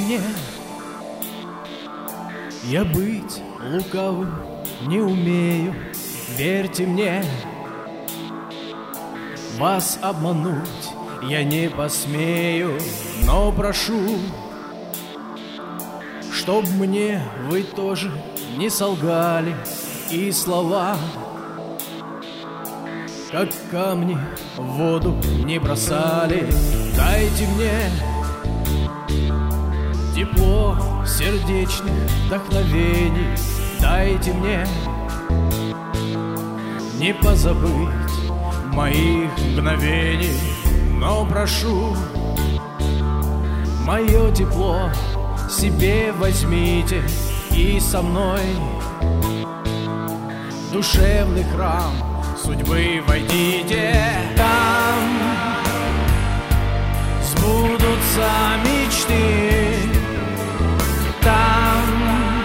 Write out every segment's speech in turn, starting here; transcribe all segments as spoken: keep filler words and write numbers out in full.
мне, я быть лукавым не умею. Верьте мне, вас обмануть я не посмею. Но прошу, чтоб мне вы тоже не солгали, и слова, как камни, в воду не бросали. Дайте мне тепло сердечных вдохновений, дайте мне не позабыть моих мгновений. Но прошу, мое тепло себе возьмите и со мной в душевный храм судьбы войдите. Там сбудутся мечты, там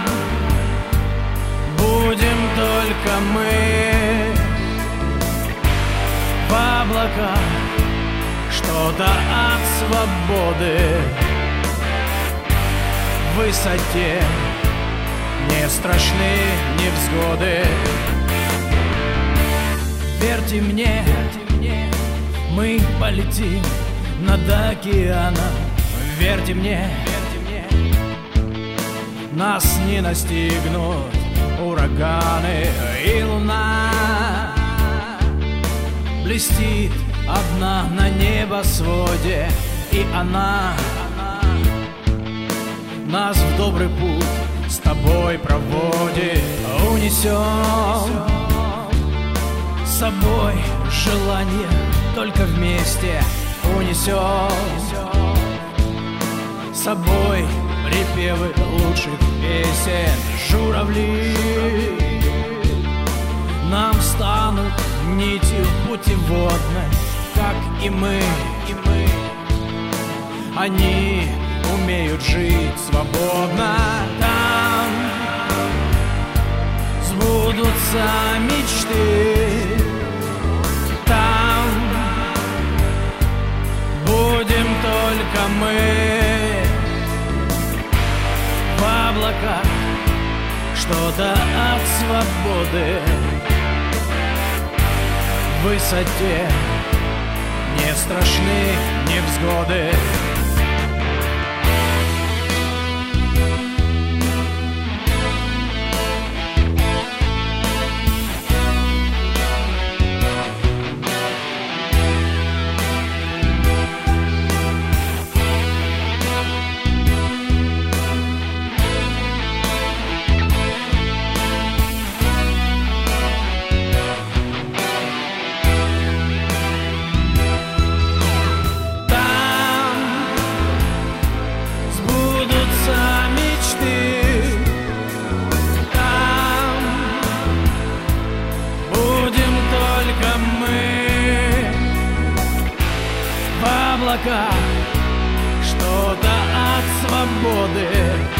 будем только мы в облаках, что-то от свободы в высоте. Не страшны невзгоды. Верьте мне, мы полетим над океаном. Верьте мне, нас не настигнут ураганы. И луна блестит одна на небосводе, и она нас в добрый путь с тобой проводит. Унесем с собой желание только вместе. Унесем с собой припевы лучших песен. Журавли нам станут нитью путеводной, как и мы, и мы. Они умеют жить свободно. Там сбудутся мечты, там будем только мы в облаках, что-то от свободы в высоте. Не страшны невзгоды. Что-то от свободы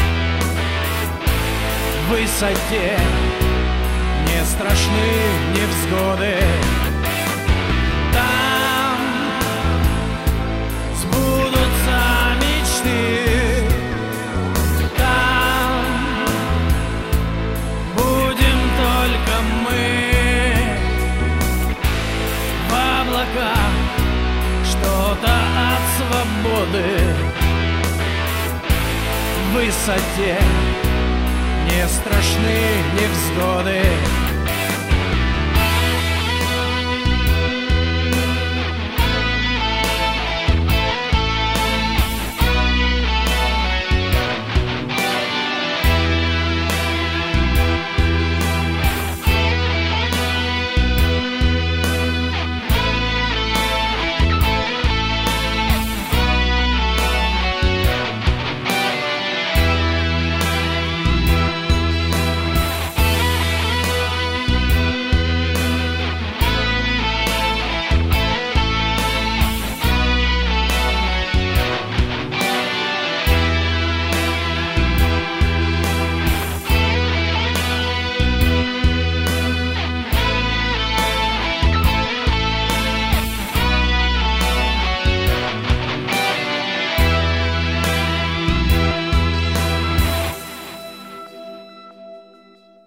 в высоте. Не страшны невзгоды. Там сбудутся мечты, там будем только мы в облаках, что-то от свободы в высоте. Не страшны невзгоды.